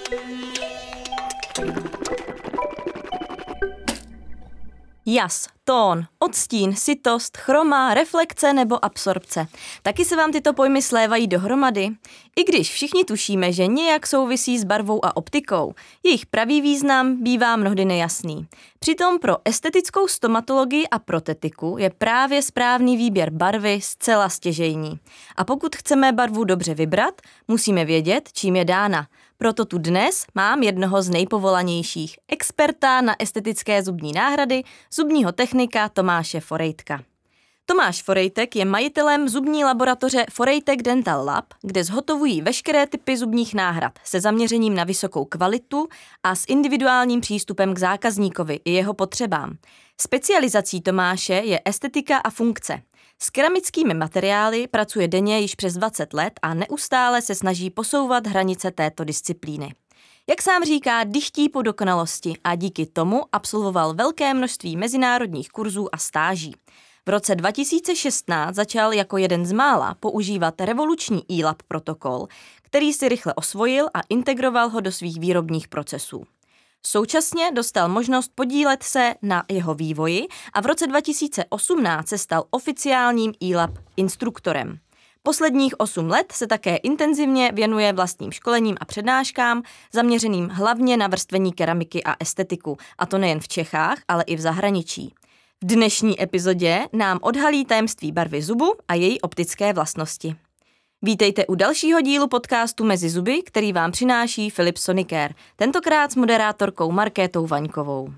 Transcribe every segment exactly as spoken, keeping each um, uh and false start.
Jas, tón, odstín, sytost, chroma, reflekce nebo absorpce. Taky se vám tyto pojmy slévají dohromady? I když všichni tušíme, že nějak souvisí s barvou a optikou, jejich pravý význam bývá mnohdy nejasný. Přitom pro estetickou stomatologii a protetiku je právě správný výběr barvy zcela stěžejní. A pokud chceme barvu dobře vybrat, musíme vědět, čím je dána. Proto tu dnes mám jednoho z nejpovolanějších, experta na estetické zubní náhrady, zubního technika Tomáše Forejtka. Tomáš Forejtek je majitelem zubní laboratoře Forejtek Dental Lab, kde zhotovují veškeré typy zubních náhrad se zaměřením na vysokou kvalitu a s individuálním přístupem k zákazníkovi i jeho potřebám. Specializací Tomáše je estetika a funkce. S keramickými materiály pracuje denně již přes dvacet let a neustále se snaží posouvat hranice této disciplíny. Jak sám říká, dychtí po dokonalosti a díky tomu absolvoval velké množství mezinárodních kurzů a stáží. V roce dva tisíce šestnáct začal jako jeden z mála používat revoluční E-Lab protokol, který si rychle osvojil a integroval ho do svých výrobních procesů. Současně dostal možnost podílet se na jeho vývoji a v roce dva tisíce osmnáct se stal oficiálním E-Lab instruktorem. Posledních osm let se také intenzivně věnuje vlastním školením a přednáškám, zaměřeným hlavně na vrstvení keramiky a estetiku, a to nejen v Čechách, ale i v zahraničí. V dnešní epizodě nám odhalí tajemství barvy zubu a její optické vlastnosti. Vítejte u dalšího dílu podcastu Mezi zuby, který vám přináší Filip Sonicare, tentokrát s moderátorkou Markétou Vaňkovou.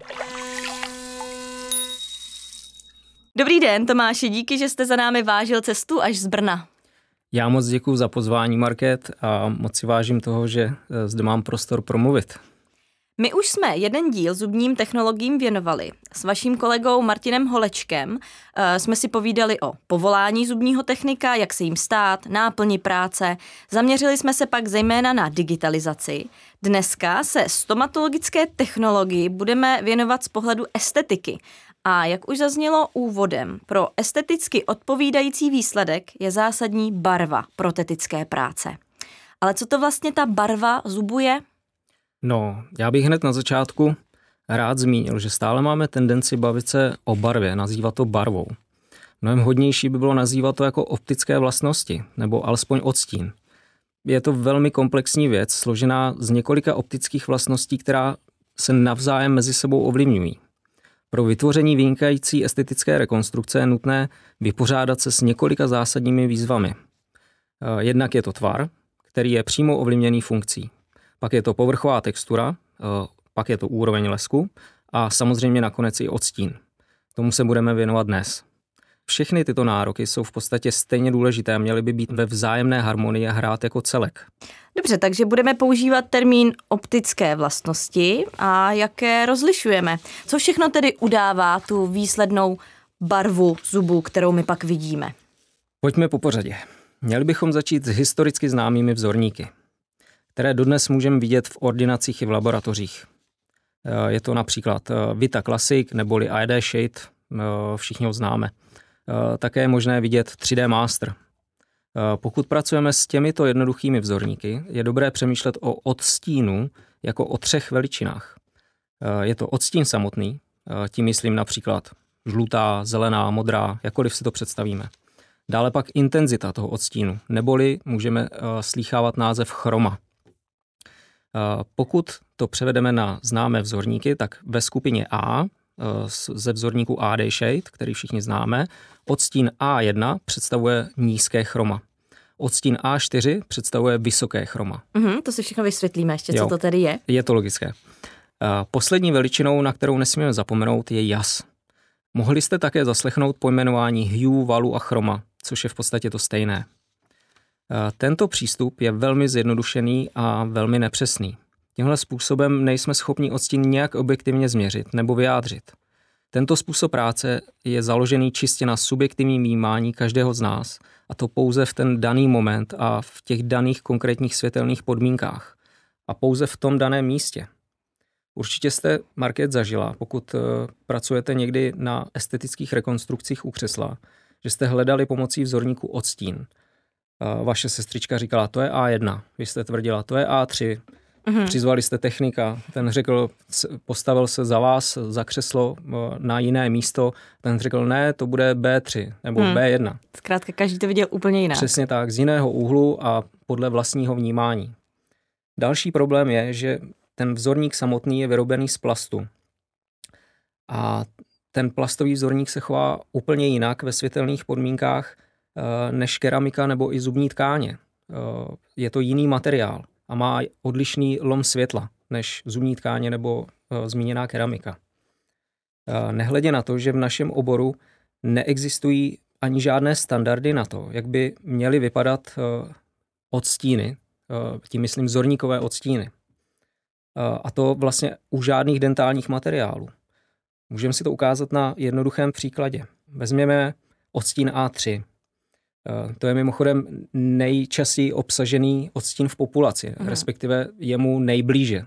Dobrý den, Tomáši, díky, že jste za námi vážil cestu až z Brna. Já moc děkuji za pozvání, Markét, a moc si vážím toho, že zde mám prostor promluvit. My už jsme jeden díl zubním technologiím věnovali. S vaším kolegou Martinem Holečkem uh, jsme si povídali o povolání zubního technika, jak se jim stát, náplni práce. Zaměřili jsme se pak zejména na digitalizaci. Dneska se stomatologické technologii budeme věnovat z pohledu estetiky. A jak už zaznělo úvodem, pro esteticky odpovídající výsledek je zásadní barva protetické práce. Ale co to vlastně ta barva zubu je? No, já bych hned na začátku rád zmínil, že stále máme tendenci bavit se o barvě, nazývat to barvou. Mnohem hodnější by bylo nazývat to jako optické vlastnosti, nebo alespoň odstín. Je to velmi komplexní věc, složená z několika optických vlastností, která se navzájem mezi sebou ovlivňují. Pro vytvoření vynikající estetické rekonstrukce je nutné vypořádat se s několika zásadními výzvami. Jednak je to tvar, který je přímo ovlivněný funkcí. Pak je to povrchová textura, pak je to úroveň lesku a samozřejmě nakonec i odstín. Tomu se budeme věnovat dnes. Všechny tyto nároky jsou v podstatě stejně důležité a měly by být ve vzájemné harmonii a hrát jako celek. Dobře, takže budeme používat termín optické vlastnosti a jaké rozlišujeme. Co všechno tedy udává tu výslednou barvu zubu, kterou my pak vidíme? Pojďme po pořadě. Měli bychom začít s historicky známými vzorníky, které dodnes můžeme vidět v ordinacích i v laboratořích. Je to například Vita Classic neboli I D Shade, všichni ho známe. Také je možné vidět tři dé Master. Pokud pracujeme s těmito jednoduchými vzorníky, je dobré přemýšlet o odstínu jako o třech veličinách. Je to odstín samotný, tím myslím například žlutá, zelená, modrá, jakkoliv si to představíme. Dále pak intenzita toho odstínu, neboli můžeme slýchávat název chroma. Pokud to převedeme na známé vzorníky, tak ve skupině A ze vzorníku I D Shade, který všichni známe, odstín A jedna představuje nízké chroma. Odstín A čtyři představuje vysoké chroma. Mm, to si všechno vysvětlíme ještě, jo, co to tedy je. Je to logické. Poslední veličinou, na kterou nesmíme zapomenout, je jas. Mohli jste také zaslechnout pojmenování hue, valu a chroma, což je v podstatě to stejné. Tento přístup je velmi zjednodušený a velmi nepřesný. Tímhle způsobem nejsme schopni odstín nějak objektivně změřit nebo vyjádřit. Tento způsob práce je založený čistě na subjektivním vnímání každého z nás, a to pouze v ten daný moment a v těch daných konkrétních světelných podmínkách a pouze v tom daném místě. Určitě jste, Markét, zažila, pokud pracujete někdy na estetických rekonstrukcích u křesla, že jste hledali pomocí vzorníku odstín. Vaše sestřička říkala, to je A jedna, vy jste tvrdila, to je A tři, Mm-hmm. Přizvali jste technika, ten řekl, postavil se za vás za křeslo na jiné místo, ten řekl, ne, to bude bé tři nebo hmm. bé jedna. Zkrátka každý to viděl úplně jinak. Přesně tak, z jiného úhlu a podle vlastního vnímání. Další problém je, že ten vzorník samotný je vyrobený z plastu. A ten plastový vzorník se chová úplně jinak ve světelných podmínkách než keramika nebo i zubní tkáně. Je to jiný materiál a má odlišný lom světla než zubní tkáně nebo zmíněná keramika. Nehledě na to, že v našem oboru neexistují ani žádné standardy na to, jak by měly vypadat odstíny, tím myslím vzorníkové odstíny. A to vlastně u žádných dentálních materiálů. Můžeme si to ukázat na jednoduchém příkladě. Vezměme odstín á tři. To je mimochodem nejčastěji obsažený odstín v populaci, mm. respektive jemu nejblíže.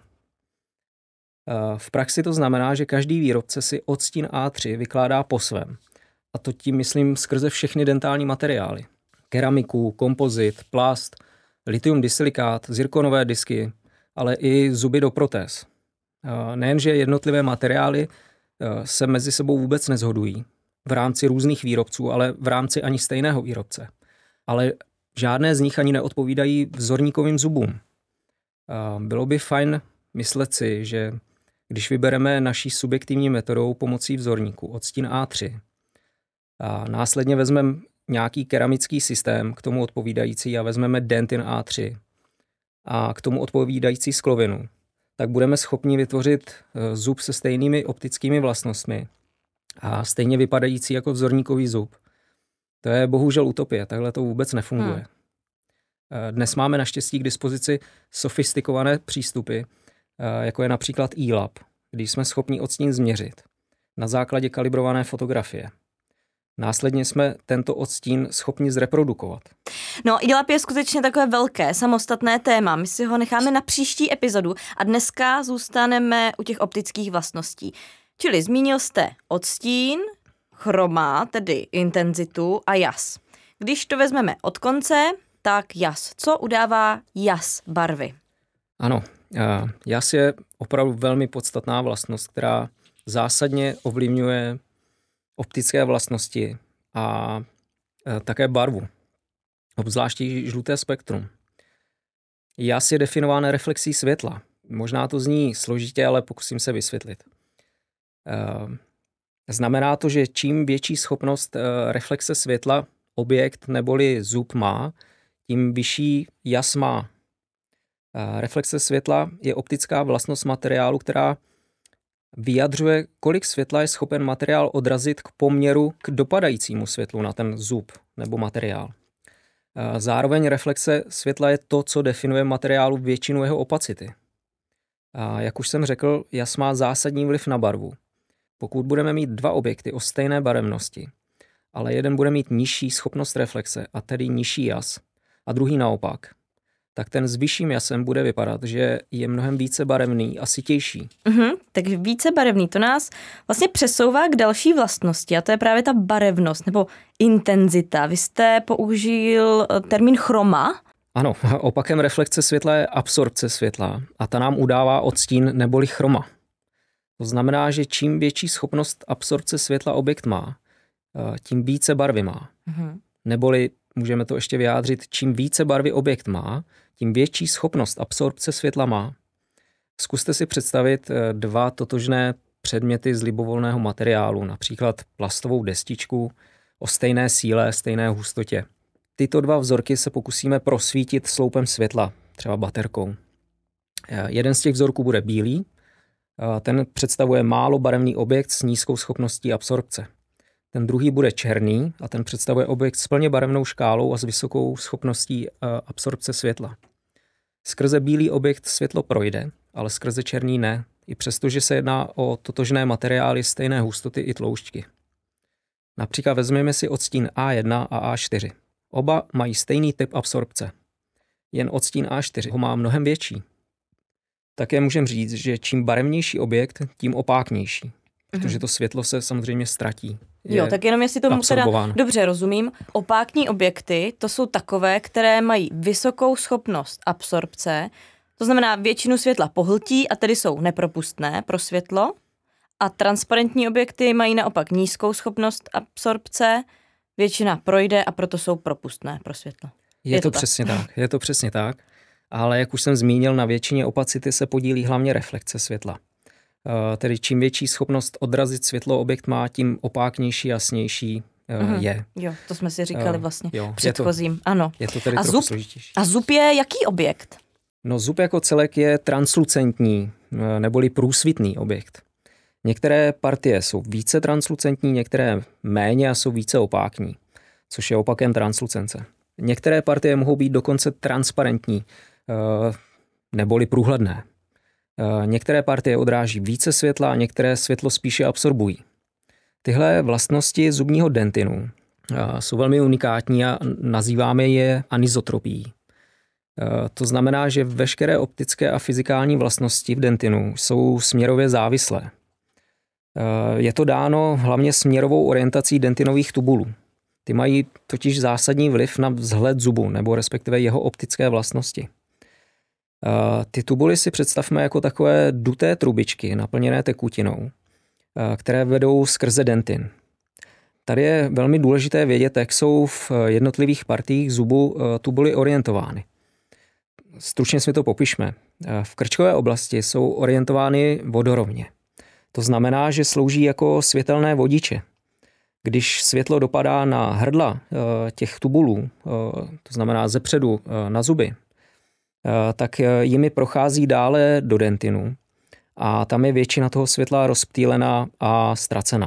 V praxi to znamená, že každý výrobce si odstín á tři vykládá po svém. A to tím myslím skrze všechny dentální materiály. Keramiku, kompozit, plast, lithium disilikát, zirkonové disky, ale i zuby do protéz. Nejenže jednotlivé materiály se mezi sebou vůbec neshodují v rámci různých výrobců, ale v rámci ani stejného výrobce. Ale žádné z nich ani neodpovídají vzorníkovým zubům. Bylo by fajn myslet si, že když vybereme naší subjektivní metodou pomocí vzorníku odstín á tři a následně vezmeme nějaký keramický systém k tomu odpovídající a vezmeme dentin á tři a k tomu odpovídající sklovinu, tak budeme schopni vytvořit zub se stejnými optickými vlastnostmi a stejně vypadající jako vzorníkový zub. To je bohužel utopie, takhle to vůbec nefunguje. Hmm. Dnes máme naštěstí k dispozici sofistikované přístupy, jako je například e-lab, kdy jsme schopni odstín změřit na základě kalibrované fotografie. Následně jsme tento odstín schopni zreprodukovat. No, e-lab je skutečně takové velké, samostatné téma. My si ho necháme na příští epizodu a dneska zůstaneme u těch optických vlastností. Čili zmínil jste odstín, chroma, tedy intenzitu a jas. Když to vezmeme od konce, tak jas. Co udává jas barvy? Ano, jas je opravdu velmi podstatná vlastnost, která zásadně ovlivňuje optické vlastnosti a také barvu, obzvláště žluté spektrum. Jas je definován reflexí světla. Možná to zní složitě, ale pokusím se vysvětlit. Znamená to, že čím větší schopnost reflexe světla objekt neboli zub má, tím vyšší jas má. Reflexe světla je optická vlastnost materiálu, která vyjadřuje, kolik světla je schopen materiál odrazit k poměru k dopadajícímu světlu na ten zub nebo materiál. Zároveň reflexe světla je to, co definuje materiálu většinu jeho opacity. A jak už jsem řekl, jas má zásadní vliv na barvu. Pokud budeme mít dva objekty o stejné barevnosti, ale jeden bude mít nižší schopnost reflexe a tedy nižší jas, a druhý naopak, tak ten s vyšším jasem bude vypadat, že je mnohem více barevný a sytější. Mm-hmm, takže více barevný, to nás vlastně přesouvá k další vlastnosti a to je právě ta barevnost nebo intenzita. Vy jste použil termín chroma. Ano, opakem reflexe světla je absorpce světla a ta nám udává odstín neboli chroma. To znamená, že čím větší schopnost absorpce světla objekt má, tím více barvy má. Mm-hmm. Neboli můžeme to ještě vyjádřit, čím více barvy objekt má, tím větší schopnost absorpce světla má. Zkuste si představit dva totožné předměty z libovolného materiálu, například plastovou destičku o stejné síle, stejné hustotě. Tyto dva vzorky se pokusíme prosvítit sloupem světla, třeba baterkou. Jeden z těch vzorků bude bílý, ten představuje málo barevný objekt s nízkou schopností absorpce. Ten druhý bude černý a ten představuje objekt s plně barevnou škálou a s vysokou schopností absorpce světla. Skrze bílý objekt světlo projde, ale skrze černý ne, i přesto, že se jedná o totožné materiály stejné hustoty i tloušťky. Například vezmeme si odstín á jedna a á čtyři. Oba mají stejný typ absorpce. Jen odstín á čtyři ho má mnohem větší. Také můžeme říct, že čím barevnější objekt, tím opáknější, protože to světlo se samozřejmě ztratí. Jo, tak jenom jestli tomu teda dobře rozumím, opákní objekty, to jsou takové, které mají vysokou schopnost absorpce, To znamená, většinu světla pohltí a tedy jsou nepropustné pro světlo a transparentní objekty mají naopak nízkou schopnost absorpce, většina projde a proto jsou propustné pro světlo. Je, je to, to přesně tak? tak, je to přesně tak, ale jak už jsem zmínil, na většině opacity se podílí hlavně reflekce světla. Uh, tedy čím větší schopnost odrazit světlo objekt má, tím opáknější, jasnější uh, mm-hmm. je. Jo, to jsme si říkali uh, vlastně jo, předchozím. Je to, ano. Je to tedy a trochu zub, složitější. A zub je jaký objekt? No zub jako celek je translucentní neboli průsvitný objekt. Některé partie jsou více translucentní, některé méně a jsou více opákní, což je opakem translucence. Některé partie mohou být dokonce transparentní neboli průhledné. Některé partie odráží více světla a některé světlo spíše absorbují. Tyhle vlastnosti zubního dentinu jsou velmi unikátní a nazýváme je anizotropií. To znamená, že veškeré optické a fyzikální vlastnosti v dentinu jsou směrově závislé. Je to dáno hlavně směrovou orientací dentinových tubulů. Ty mají totiž zásadní vliv na vzhled zubu, nebo respektive jeho optické vlastnosti. Ty tubuly si představme jako takové duté trubičky naplněné tekutinou, které vedou skrze dentin. Tady je velmi důležité vědět, jak jsou v jednotlivých partiích zubu tubuly orientovány. Stručně si to popišme. V krčkové oblasti jsou orientovány vodorovně. To znamená, že slouží jako světelné vodiče. Když světlo dopadá na hrdla těch tubulů, to znamená zepředu na zuby, tak jimi prochází dále do dentinu a tam je většina toho světla rozptýlená a ztracena.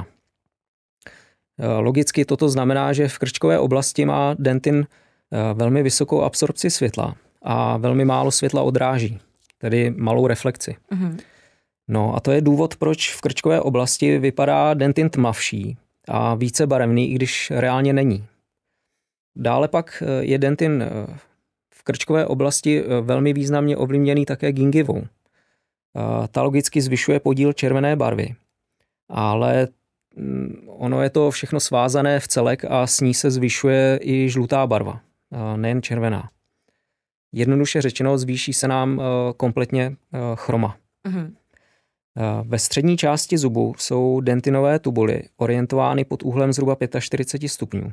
Logicky toto znamená, že v krčkové oblasti má dentin velmi vysokou absorpci světla a velmi málo světla odráží, tedy malou reflekci. Mm-hmm. No a to je důvod, proč v krčkové oblasti vypadá dentin tmavší a více barevný, i když reálně není. Dále pak je dentin v krčkové oblasti velmi významně ovlivněný také gingivou. Ta logicky zvyšuje podíl červené barvy, ale ono je to všechno svázané v celek a s ní se zvyšuje i žlutá barva, nejen červená. Jednoduše řečeno, zvýší se nám kompletně chroma. Mm-hmm. Ve střední části zubu jsou dentinové tubuly orientovány pod úhlem zhruba čtyřicet pět stupňů.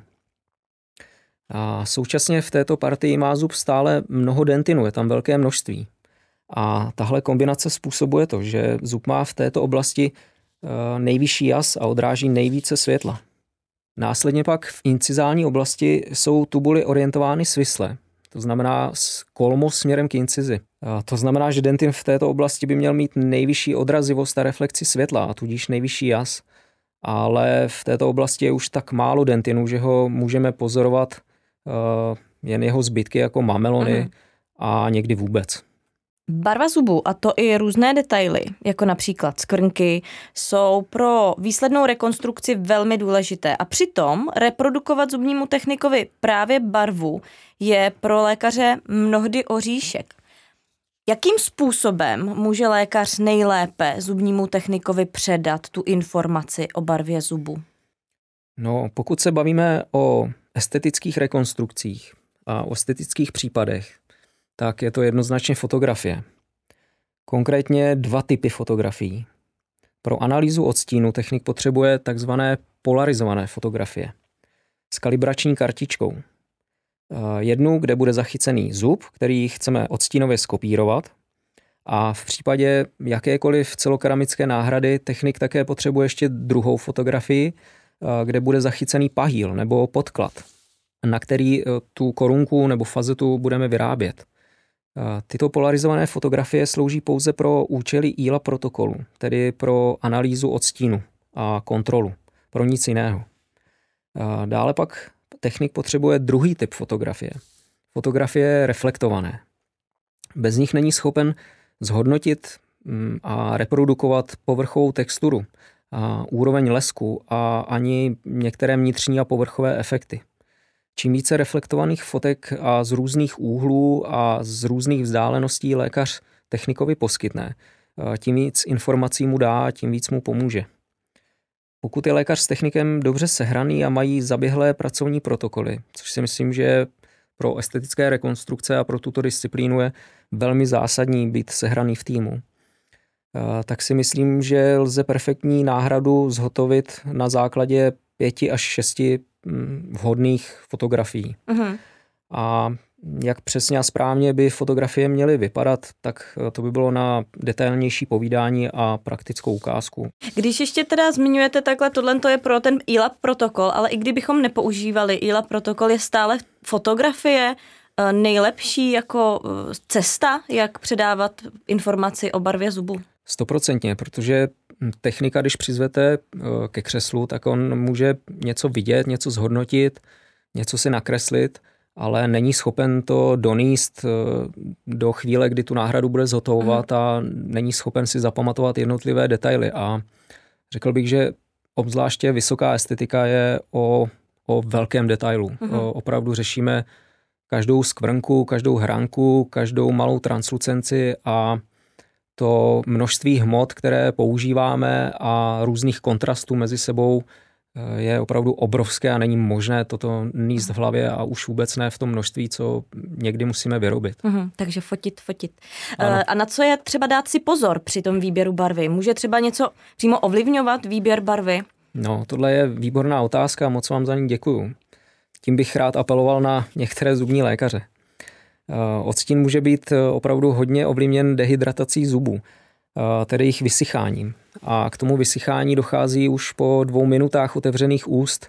A současně v této partii má zub stále mnoho dentinu, je tam velké množství. A tahle kombinace způsobuje to, že zub má v této oblasti nejvyšší jas a odráží nejvíce světla. Následně pak v incizální oblasti jsou tubuly orientovány svisle, to znamená kolmo směrem k incizi. A to znamená, že dentin v této oblasti by měl mít nejvyšší odrazivost a reflexi světla, a tudíž nejvyšší jas, ale v této oblasti je už tak málo dentinu, že ho můžeme pozorovat uh, jen jeho zbytky jako mamelony mm. a někdy vůbec. Barva zubu, a to i různé detaily, jako například skvrnky, jsou pro výslednou rekonstrukci velmi důležité. A přitom reprodukovat zubnímu technikovi právě barvu je pro lékaře mnohdy oříšek. Jakým způsobem může lékař nejlépe zubnímu technikovi předat tu informaci o barvě zubu? No, pokud se bavíme o estetických rekonstrukcích a o estetických případech, tak je to jednoznačně fotografie. Konkrétně dva typy fotografií. Pro analýzu odstínu technik potřebuje takzvané polarizované fotografie s kalibrační kartičkou. Jednu, kde bude zachycený zub, který chceme odstínově skopírovat, a v případě jakékoliv celokeramické náhrady technik také potřebuje ještě druhou fotografii, kde bude zachycený pahýl nebo podklad, na který tu korunku nebo fazetu budeme vyrábět. Tyto polarizované fotografie slouží pouze pro účely í el á protokolu, tedy pro analýzu odstínu a kontrolu, pro nic jiného. Dále pak technik potřebuje druhý typ fotografie. Fotografie reflektované. Bez nich není schopen zhodnotit a reprodukovat povrchovou texturu, a úroveň lesku a ani některé vnitřní a povrchové efekty. Čím více reflektovaných fotek a z různých úhlů a z různých vzdáleností lékař technikovi poskytne, tím víc informací mu dá, tím víc mu pomůže. Pokud je lékař s technikem dobře sehraný a mají zaběhlé pracovní protokoly, což si myslím, že je pro estetické rekonstrukce a pro tuto disciplínu je velmi zásadní být sehraný v týmu. Tak si myslím, že lze perfektní náhradu zhotovit na základě pěti až šesti vhodných fotografií. Uh-huh. A jak přesně a správně by fotografie měly vypadat, tak to by bylo na detailnější povídání a praktickou ukázku. Když ještě teda zmiňujete takhle, tohle to je pro ten E L A B protokol, ale i kdybychom nepoužívali E L A B protokol, je stále fotografie nejlepší jako cesta, jak předávat informaci o barvě zubu? Stoprocentně, protože technika, když přizvete ke křeslu, tak on může něco vidět, něco zhodnotit, něco si nakreslit, ale není schopen to donést do chvíle, kdy tu náhradu bude zhotovovat a není schopen si zapamatovat jednotlivé detaily. A řekl bych, že obzvláště vysoká estetika je o, o velkém detailu. Mm-hmm. O, opravdu řešíme každou skvrnku, každou hranku, každou malou translucenci a to množství hmot, které používáme a různých kontrastů mezi sebou je opravdu obrovské a není možné toto níst v hlavě a už vůbec ne v tom množství, co někdy musíme vyrobit. Uhum, takže fotit, fotit. Ano. A na co je třeba dát si pozor při tom výběru barvy? Může třeba něco přímo ovlivňovat výběr barvy? No, tohle je výborná otázka, moc vám za ní děkuju. Tím bych rád apeloval na některé zubní lékaře. Odstín může být opravdu hodně ovlivněn dehydratací zubů, tedy jejich vysycháním. A k tomu vysychání dochází už po dvou minutách otevřených úst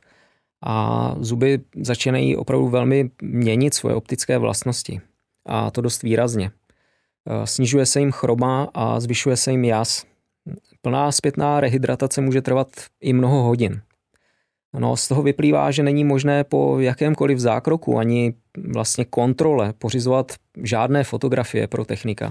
a zuby začínají opravdu velmi měnit svoje optické vlastnosti. A to dost výrazně. Snižuje se jim chroma a zvyšuje se jim jas. Plná zpětná rehydratace může trvat i mnoho hodin. No, z toho vyplývá, že není možné po jakémkoliv zákroku ani vlastně kontrole pořizovat žádné fotografie pro technika.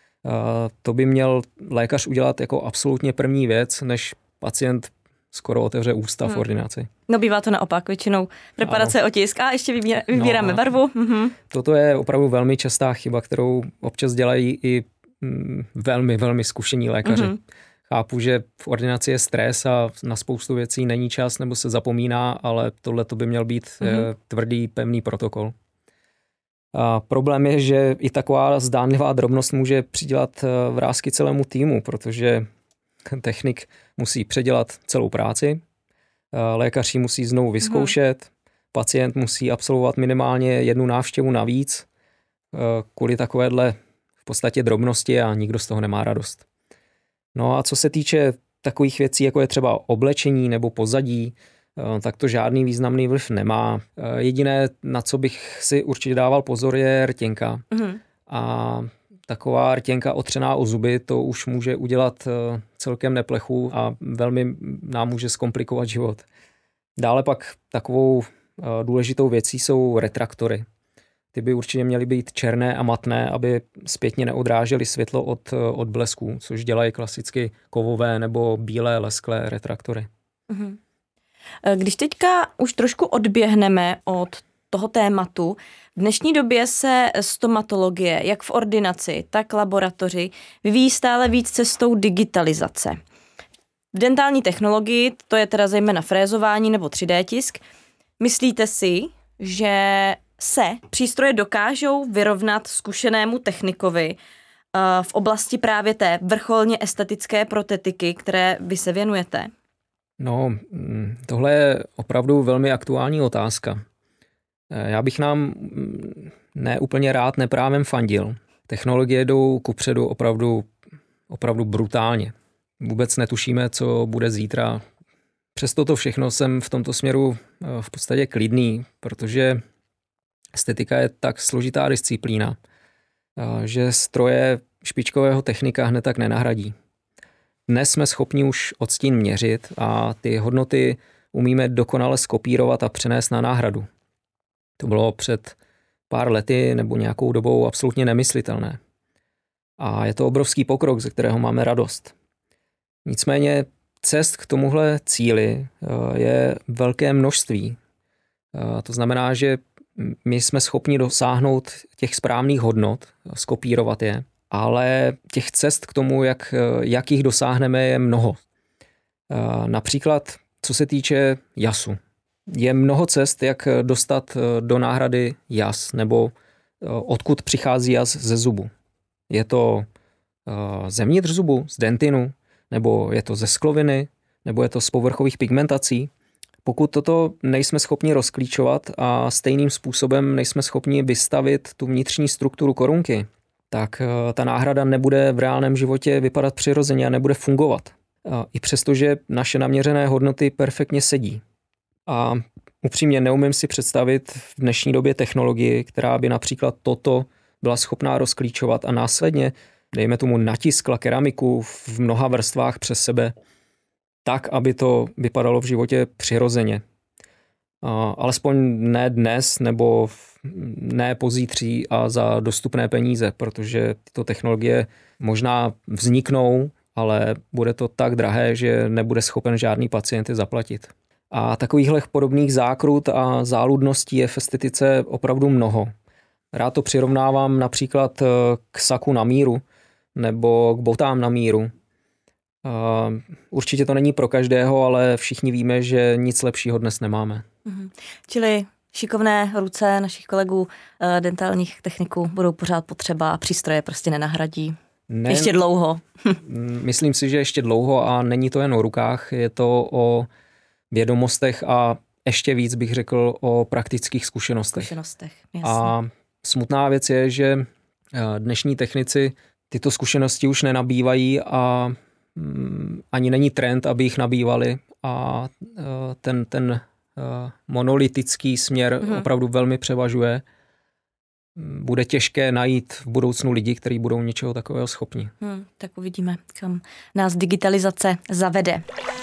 To by měl lékař udělat jako absolutně první věc, než pacient skoro otevře ústa hmm. v ordinaci. No bývá to naopak, většinou preparace, otisk a ještě vybíra, vybíráme no, barvu. Mhm. Toto je opravdu velmi častá chyba, kterou občas dělají i mm, velmi, velmi zkušení lékaři. Mhm. Chápu, že v ordinaci je stres a na spoustu věcí není čas nebo se zapomíná, ale tohle to by měl být mm-hmm. tvrdý, pevný protokol. A problém je, že i taková zdánlivá drobnost může přidělat vrásky celému týmu, protože technik musí předělat celou práci, lékař ji musí znovu vyzkoušet, mm-hmm. pacient musí absolvovat minimálně jednu návštěvu navíc kvůli takovéhle v podstatě drobnosti a nikdo z toho nemá radost. No a co se týče takových věcí, jako je třeba oblečení nebo pozadí, tak to žádný významný vliv nemá. Jediné, na co bych si určitě dával pozor, je rtěnka. Mm. A taková rtěnka otřená o zuby, to už může udělat celkem neplechu a velmi nám může zkomplikovat život. Dále pak takovou důležitou věcí jsou retraktory. Ty by určitě měly být černé a matné, aby zpětně neodrážely světlo od, od blesků, což dělají klasicky kovové nebo bílé lesklé retraktory. Když teďka už trošku odběhneme od toho tématu, v dnešní době se stomatologie, jak v ordinaci, tak laboratoři, vyvíjí stále víc cestou digitalizace. V dentální technologii, to je teda zejména frézování nebo tři dé tisk, myslíte si, že se přístroje dokážou vyrovnat zkušenému technikovi v oblasti právě té vrcholně estetické protetiky, které vy se věnujete? No, tohle je opravdu velmi aktuální otázka. Já bych nám neúplně rád neprávem fandil. Technologie jdou kupředu opravdu, opravdu brutálně. Vůbec netušíme, co bude zítra. Přesto to všechno jsem v tomto směru v podstatě klidný, protože estetika je tak složitá disciplína, že stroje špičkového technika hned tak nenahradí. Dnes jsme schopni už odstín měřit a ty hodnoty umíme dokonale skopírovat a přenést na náhradu. To bylo před pár lety nebo nějakou dobou absolutně nemyslitelné. A je to obrovský pokrok, ze kterého máme radost. Nicméně cest k tomuhle cíli je velké množství. To znamená, že my jsme schopni dosáhnout těch správných hodnot, skopírovat je, ale těch cest k tomu, jak, jak jich dosáhneme, je mnoho. Například, co se týče jasu. Je mnoho cest, jak dostat do náhrady jas, nebo odkud přichází jas ze zubu. Je to zevnitř zubu, z dentinu, nebo je to ze skloviny, nebo je to z povrchových pigmentací. Pokud toto nejsme schopni rozklíčovat a stejným způsobem nejsme schopni vystavit tu vnitřní strukturu korunky, tak ta náhrada nebude v reálném životě vypadat přirozeně a nebude fungovat. I přesto, že naše naměřené hodnoty perfektně sedí. A upřímně neumím si představit v dnešní době technologii, která by například toto byla schopná rozklíčovat a následně, dejme tomu, natiskla keramiku v mnoha vrstvách přes sebe, tak, aby to vypadalo v životě přirozeně. A alespoň ne dnes, nebo ne pozítří a za dostupné peníze, protože tyto technologie možná vzniknou, ale bude to tak drahé, že nebude schopen žádný pacient je zaplatit. A takovýchhle podobných zákrut a záludností je v estetice opravdu mnoho. Rád to přirovnávám například k saku na míru nebo k botám na míru. Určitě to není pro každého, ale všichni víme, že nic lepšího dnes nemáme. Mhm. Čili šikovné ruce našich kolegů dentálních techniků budou pořád potřeba a přístroje prostě nenahradí. Ne, ještě dlouho. Myslím si, že ještě dlouho a není to jen o rukách, je to o vědomostech a ještě víc bych řekl o praktických zkušenostech. Zkušenostech, jasně. A smutná věc je, že dnešní technici tyto zkušenosti už nenabývají a ani není trend, aby jich nabývali a ten, ten monolitický směr hmm. opravdu velmi převažuje. Bude těžké najít v budoucnu lidi, kteří budou něčeho takového schopni. Hmm, tak uvidíme, kam nás digitalizace zavede.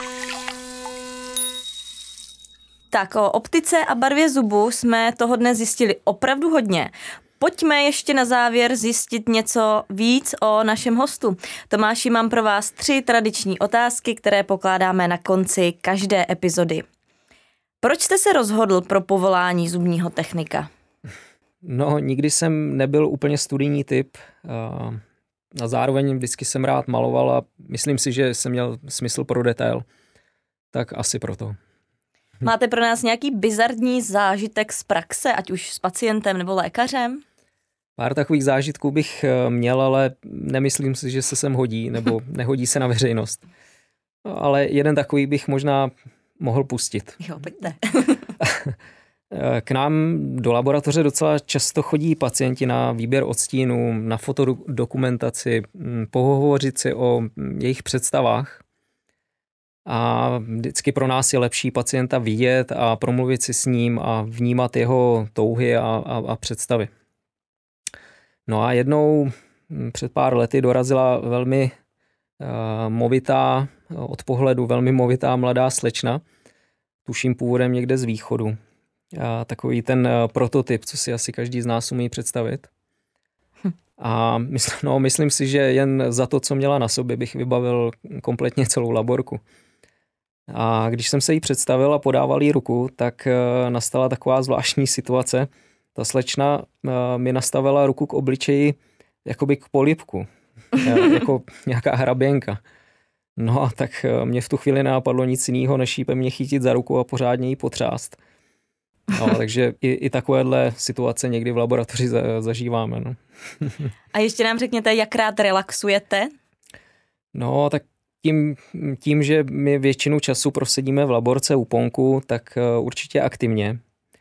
Tak o optice a barvě zubů jsme toho dnes zjistili opravdu hodně. Pojďme ještě na závěr zjistit něco víc o našem hostu. Tomáši, mám pro vás tři tradiční otázky, které pokládáme na konci každé epizody. Proč jste se rozhodl pro povolání zubního technika? No, nikdy jsem nebyl úplně studijní typ a zároveň vždycky jsem rád maloval a myslím si, že jsem měl smysl pro detail. Tak asi proto. Máte pro nás nějaký bizarní zážitek z praxe, ať už s pacientem nebo lékařem? Pár takových zážitků bych měl, ale nemyslím si, že se sem hodí, nebo nehodí se na veřejnost. Ale jeden takový bych možná mohl pustit. Jo, pojďte. K nám do laboratoře docela často chodí pacienti na výběr odstínů, na fotodokumentaci, pohovořit si o jejich představách. A vždycky pro nás je lepší pacienta vidět a promluvit si s ním a vnímat jeho touhy a, a, a představy. No a jednou před pár lety dorazila velmi uh, movitá, od pohledu velmi movitá mladá slečna, tuším původem někde z východu. A takový ten uh, prototyp, co si asi každý z nás umí představit. Hm. A mysl, no, myslím si, že jen za to, co měla na sobě, bych vybavil kompletně celou laborku. A když jsem se jí představil a podával jí ruku, tak uh, nastala taková zvláštní situace. Ta slečna uh, mi nastavila ruku k obličeji jakoby k polibku, jako nějaká hraběnka. No a tak uh, mě v tu chvíli nenapadlo nic jiného, než jí pevně chytit za ruku a pořádně jí potřást. No, takže i, i takovéhle situace někdy v laboratoři za, zažíváme. No. A ještě nám řekněte, jak rád relaxujete? No, tak tím, tím, že my většinu času prosedíme v laborce u ponku, tak uh, určitě aktivně.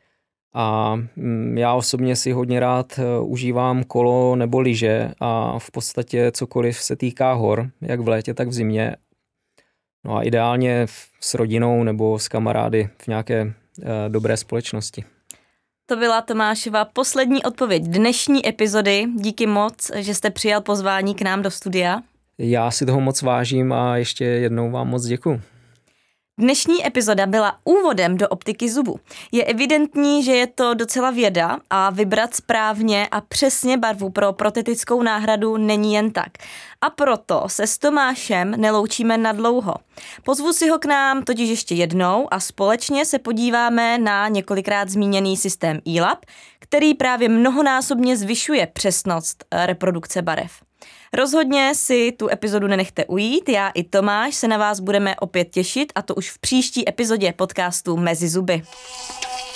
A um, já osobně si hodně rád uh, užívám kolo nebo lyže a v podstatě cokoliv se týká hor, jak v létě, tak v zimě. No a ideálně s rodinou nebo s kamarády v nějaké dobré společnosti. To byla Tomášova poslední odpověď dnešní epizody. Díky moc, že jste přijal pozvání k nám do studia. Já si toho moc vážím a ještě jednou vám moc děkuju. Dnešní epizoda byla úvodem do optiky zubu. Je evidentní, že je to docela věda a vybrat správně a přesně barvu pro protetickou náhradu není jen tak. A proto se s Tomášem neloučíme nadlouho. Pozvu si ho k nám totiž ještě jednou a společně se podíváme na několikrát zmíněný systém E-Lab, který právě mnohonásobně zvyšuje přesnost reprodukce barev. Rozhodně si tu epizodu nenechte ujít, já i Tomáš se na vás budeme opět těšit, a to už v příští epizodě podcastu Mezi zuby.